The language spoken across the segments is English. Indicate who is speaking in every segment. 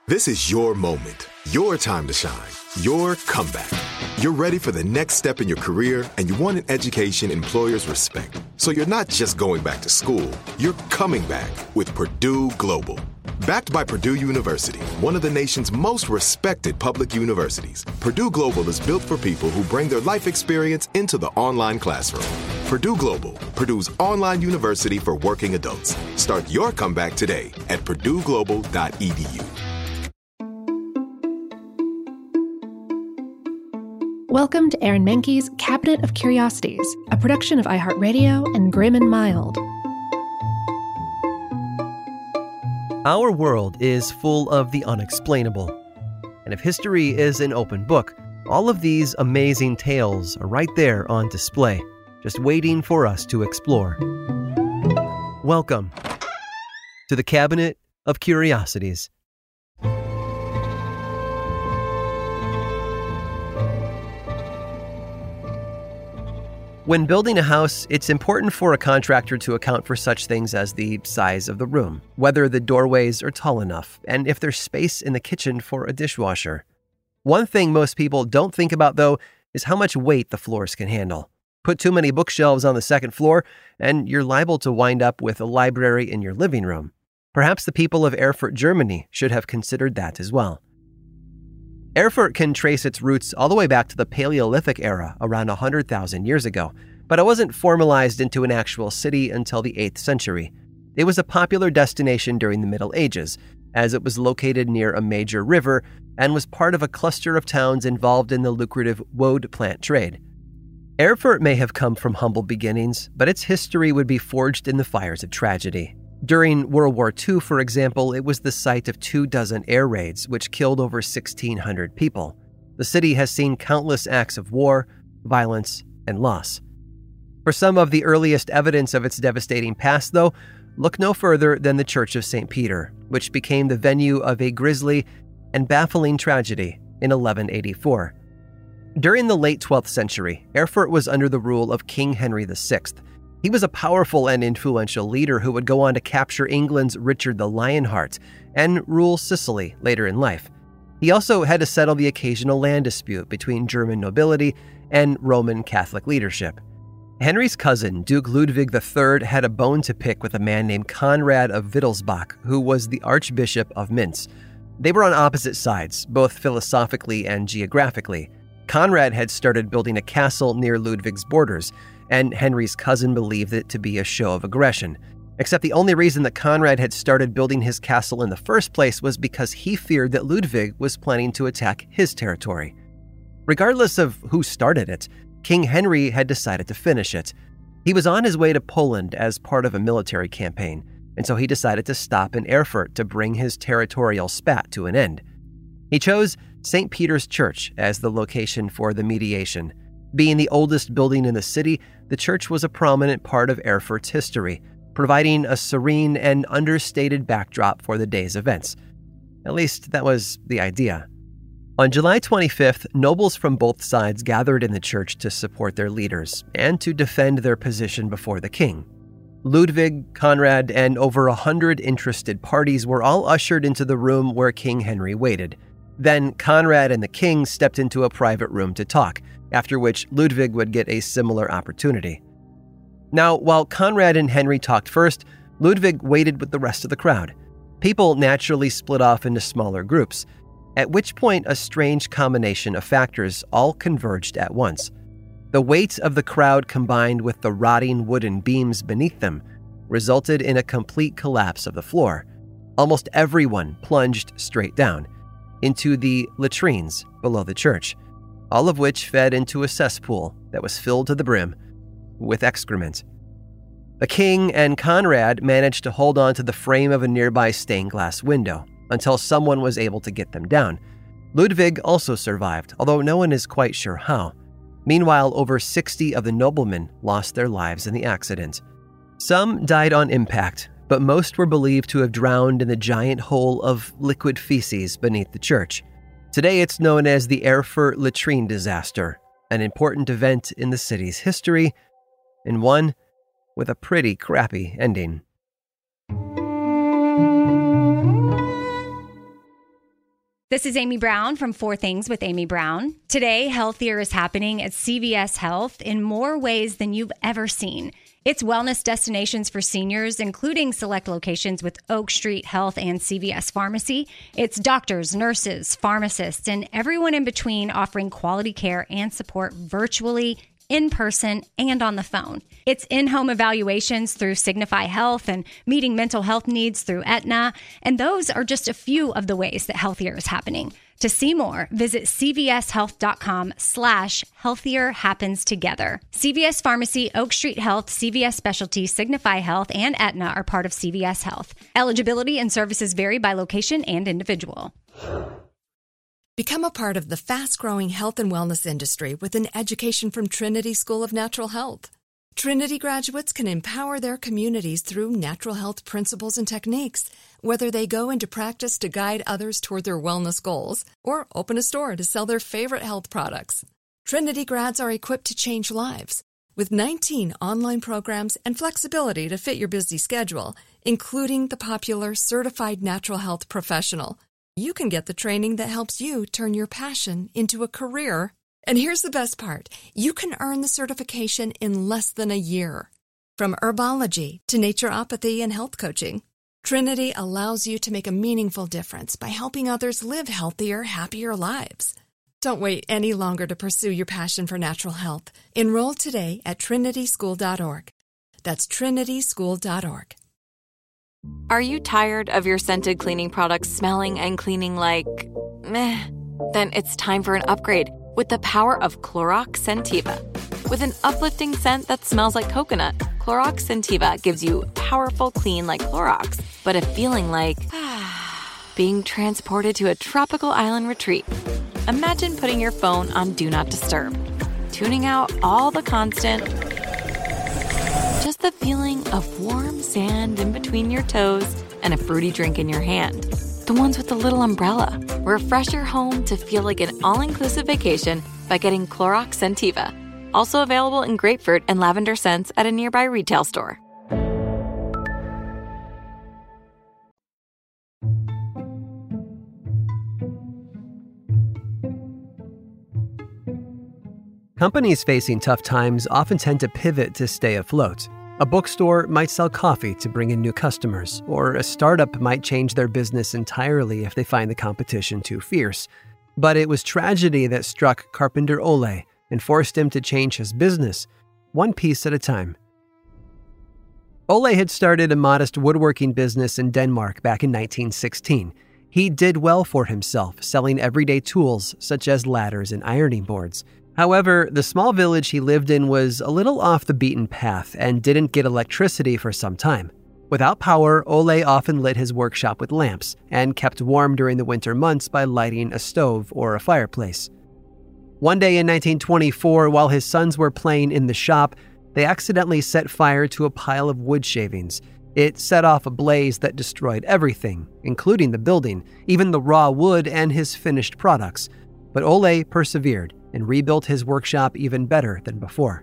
Speaker 1: This is your moment, your time to shine, your comeback. You're ready for the next step in your career, and you want an education employers respect. So you're not just going back to school, you're coming back with Purdue Global. Backed by Purdue University, one of the nation's most respected public universities, Purdue Global is built for people who bring their life experience into the online classroom. Purdue Global, Purdue's online university for working adults. Start your comeback today at purdueglobal.edu.
Speaker 2: Welcome to Aaron Mahnke's Cabinet of Curiosities, a production of iHeartRadio and Grim and Mild.
Speaker 3: Our world is full of the unexplainable. And if history is an open book, all of these amazing tales are right there on display, just waiting for us to explore. Welcome to the Cabinet of Curiosities. When building a house, it's important for a contractor to account for such things as the size of the room, whether the doorways are tall enough, and if there's space in the kitchen for a dishwasher. One thing most people don't think about, though, is how much weight the floors can handle. Put too many bookshelves on the second floor, and you're liable to wind up with a library in your living room. Perhaps the people of Erfurt, Germany should have considered that as well. Erfurt can trace its roots all the way back to the Paleolithic era, around 100,000 years ago, but it wasn't formalized into an actual city until the 8th century. It was a popular destination during the Middle Ages, as it was located near a major river and was part of a cluster of towns involved in the lucrative woad plant trade. Erfurt may have come from humble beginnings, but its history would be forged in the fires of tragedy. During World War II, for example, it was the site of 24 air raids, which killed over 1,600 people. The city has seen countless acts of war, violence, and loss. For some of the earliest evidence of its devastating past, though, look no further than the Church of St. Peter, which became the venue of a grisly and baffling tragedy in 1184. During the late 12th century, Erfurt was under the rule of King Henry VI. He was a powerful and influential leader who would go on to capture England's Richard the Lionheart and rule Sicily later in life. He also had to settle the occasional land dispute between German nobility and Roman Catholic leadership. Henry's cousin, Duke Ludwig III, had a bone to pick with a man named Conrad of Wittelsbach, who was the Archbishop of Mainz. They were on opposite sides, both philosophically and geographically. Conrad had started building a castle near Ludwig's borders, and Henry's cousin believed it to be a show of aggression. Except the only reason that Conrad had started building his castle in the first place was because he feared that Ludwig was planning to attack his territory. Regardless of who started it, King Henry had decided to finish it. He was on his way to Poland as part of a military campaign, and so he decided to stop in Erfurt to bring his territorial spat to an end. He chose St. Peter's Church as the location for the mediation. Being the oldest building in the city, the church was a prominent part of Erfurt's history, providing a serene and understated backdrop for the day's events. At least that was the idea. On July 25th, nobles from both sides gathered in the church to support their leaders and to defend their position before the king. Ludwig, Conrad, and over 100 interested parties were all ushered into the room where King Henry waited. Then Conrad and the king stepped into a private room to talk, after which Ludwig would get a similar opportunity. Now, while Conrad and Henry talked first, Ludwig waited with the rest of the crowd. People naturally split off into smaller groups, at which point a strange combination of factors all converged at once. The weight of the crowd combined with the rotting wooden beams beneath them resulted in a complete collapse of the floor. Almost everyone plunged straight down into the latrines below the church, all of which fed into a cesspool that was filled to the brim with excrement. The king and Conrad managed to hold on to the frame of a nearby stained glass window until someone was able to get them down. Ludwig also survived, although no one is quite sure how. Meanwhile, over 60 of the noblemen lost their lives in the accident. Some died on impact, but most were believed to have drowned in the giant hole of liquid feces beneath the church. Today it's known as the Erfurt latrine disaster, an important event in the city's history, and one with a pretty crappy ending.
Speaker 4: This is Amy Brown from 4 Things with Amy Brown. Today, healthier is happening at CVS Health in more ways than you've ever seen. It's wellness destinations for seniors, including select locations with Oak Street Health and CVS Pharmacy. It's doctors, nurses, pharmacists, and everyone in between offering quality care and support virtually, in person, and on the phone. It's in-home evaluations through Signify Health and meeting mental health needs through Aetna. And those are just a few of the ways that healthier is happening. To see more, visit cvshealth.com/healthier happens together. CVS Pharmacy, Oak Street Health, CVS Specialty, Signify Health, and Aetna are part of CVS Health. Eligibility and services vary by location and individual.
Speaker 5: Become a part of the fast-growing health and wellness industry with an education from Trinity School of Natural Health. Trinity graduates can empower their communities through natural health principles and techniques, whether they go into practice to guide others toward their wellness goals or open a store to sell their favorite health products. Trinity grads are equipped to change lives with 19 online programs and flexibility to fit your busy schedule, including the popular Certified Natural Health Professional. You can get the training that helps you turn your passion into a career. And here's the best part. You can earn the certification in less than a year. From herbology to naturopathy and health coaching, Trinity allows you to make a meaningful difference by helping others live healthier, happier lives. Don't wait any longer to pursue your passion for natural health. Enroll today at trinityschool.org. That's trinityschool.org.
Speaker 6: Are you tired of your scented cleaning products smelling and cleaning like meh? Then it's time for an upgrade with the power of Clorox Scentiva. With an uplifting scent that smells like coconut, Clorox Scentiva gives you powerful clean like Clorox, but a feeling like being transported to a tropical island retreat. Imagine putting your phone on Do Not Disturb, tuning out all the constant, just the feeling of warm sand in between your toes and a fruity drink in your hand. The ones with the little umbrella. Refresh your home to feel like an all-inclusive vacation by getting Clorox Scentiva. Also available in grapefruit and lavender scents at a nearby retail store.
Speaker 3: Companies facing tough times often tend to pivot to stay afloat. A bookstore might sell coffee to bring in new customers, or a startup might change their business entirely if they find the competition too fierce. But it was tragedy that struck carpenter Ole and forced him to change his business, one piece at a time. Ole had started a modest woodworking business in Denmark back in 1916. He did well for himself, selling everyday tools such as ladders and ironing boards. However, the small village he lived in was a little off the beaten path and didn't get electricity for some time. Without power, Ole often lit his workshop with lamps and kept warm during the winter months by lighting a stove or a fireplace. One day in 1924, while his sons were playing in the shop, they accidentally set fire to a pile of wood shavings. It set off a blaze that destroyed everything, including the building, even the raw wood and his finished products. But Ole persevered and rebuilt his workshop even better than before.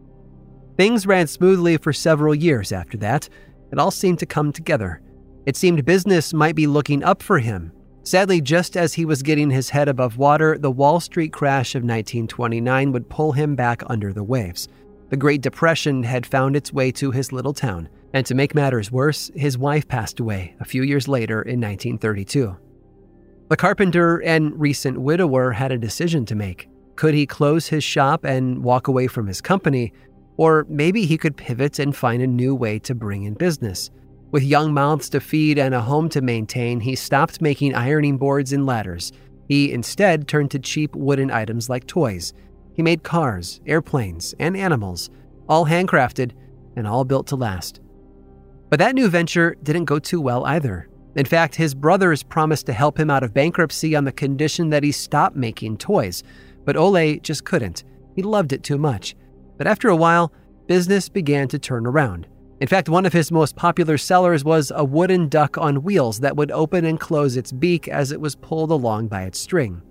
Speaker 3: Things ran smoothly for several years after that. It all seemed to come together. It seemed business might be looking up for him. Sadly, just as he was getting his head above water, the Wall Street crash of 1929 would pull him back under the waves. The Great Depression had found its way to his little town, and to make matters worse, his wife passed away a few years later in 1932. The carpenter and recent widower had a decision to make. Could he close his shop and walk away from his company? Or maybe he could pivot and find a new way to bring in business. With young mouths to feed and a home to maintain, he stopped making ironing boards and ladders. He instead turned to cheap wooden items like toys. He made cars, airplanes, and animals, all handcrafted and all built to last. But that new venture didn't go too well either. In fact, his brothers promised to help him out of bankruptcy on the condition that he stop making toys. But Ole just couldn't. He loved it too much. But after a while, business began to turn around. In fact, one of his most popular sellers was a wooden duck on wheels that would open and close its beak as it was pulled along by its string.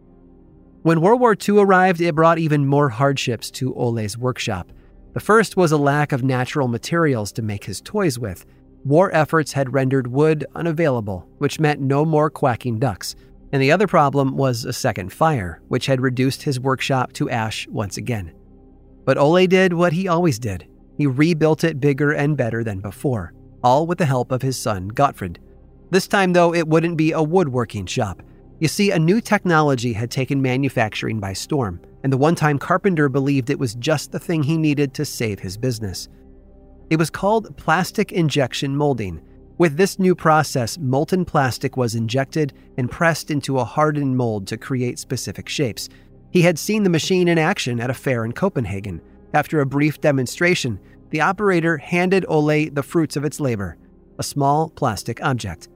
Speaker 3: When World War II arrived, it brought even more hardships to Ole's workshop. The first was a lack of natural materials to make his toys with. War efforts had rendered wood unavailable, which meant no more quacking ducks. And the other problem was a second fire, which had reduced his workshop to ash once again. But Ole did what he always did. He rebuilt it bigger and better than before, all with the help of his son, Gottfried. This time, though, it wouldn't be a woodworking shop. You see, a new technology had taken manufacturing by storm, and the one-time carpenter believed it was just the thing he needed to save his business. It was called plastic injection molding. With this new process, molten plastic was injected and pressed into a hardened mold to create specific shapes. He had seen the machine in action at a fair in Copenhagen. After a brief demonstration, the operator handed Ole the fruits of its labor, a small plastic object.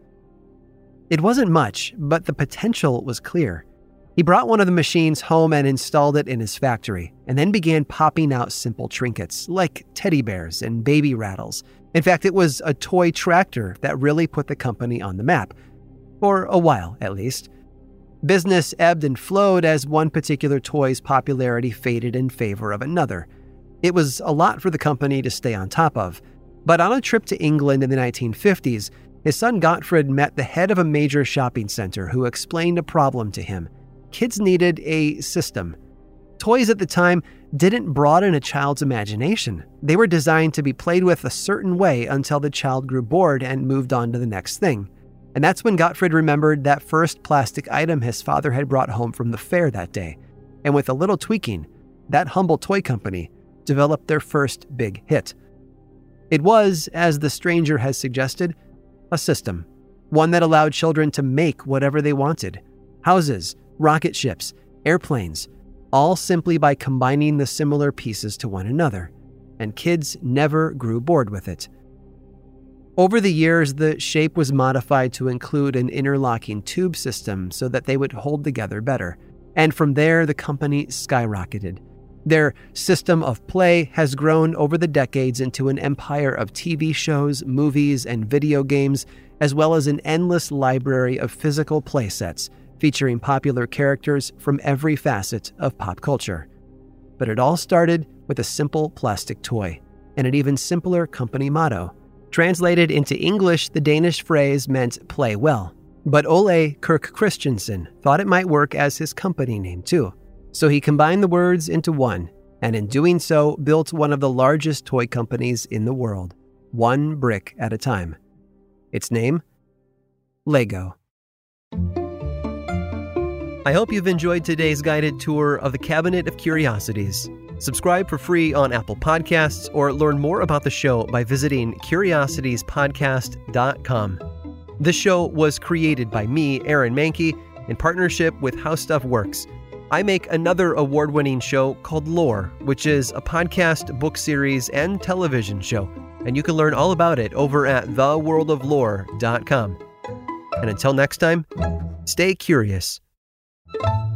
Speaker 3: It wasn't much, but the potential was clear. He brought one of the machines home and installed it in his factory, and then began popping out simple trinkets, like teddy bears and baby rattles. In fact, it was a toy tractor that really put the company on the map. For a while, at least. Business ebbed and flowed as one particular toy's popularity faded in favor of another. It was a lot for the company to stay on top of. But on a trip to England in the 1950s, his son Gottfried met the head of a major shopping center who explained a problem to him. Kids needed a system. Toys at the time didn't broaden a child's imagination. They were designed to be played with a certain way until the child grew bored and moved on to the next thing. And that's when Gottfried remembered that first plastic item his father had brought home from the fair that day. And with a little tweaking, that humble toy company developed their first big hit. It was, as the stranger has suggested, a system. One that allowed children to make whatever they wanted. Houses, rocket ships, airplanes, all simply by combining the similar pieces to one another. And kids never grew bored with it. Over the years, the shape was modified to include an interlocking tube system so that they would hold together better. And from there, the company skyrocketed. Their system of play has grown over the decades into an empire of TV shows, movies, and video games, as well as an endless library of physical play sets featuring popular characters from every facet of pop culture. But it all started with a simple plastic toy and an even simpler company motto. Translated into English, the Danish phrase meant play well. But Ole Kirk Christensen thought it might work as his company name too. So he combined the words into one, and in doing so, built one of the largest toy companies in the world, one brick at a time. Its name? Lego. I hope you've enjoyed today's guided tour of the Cabinet of Curiosities. Subscribe for free on Apple Podcasts or learn more about the show by visiting curiositiespodcast.com. This show was created by me, Aaron Mahnke, in partnership with How Stuff Works. I make another award-winning show called Lore, which is a podcast, book series, and television show, and you can learn all about it over at theworldoflore.com. And until next time, stay curious.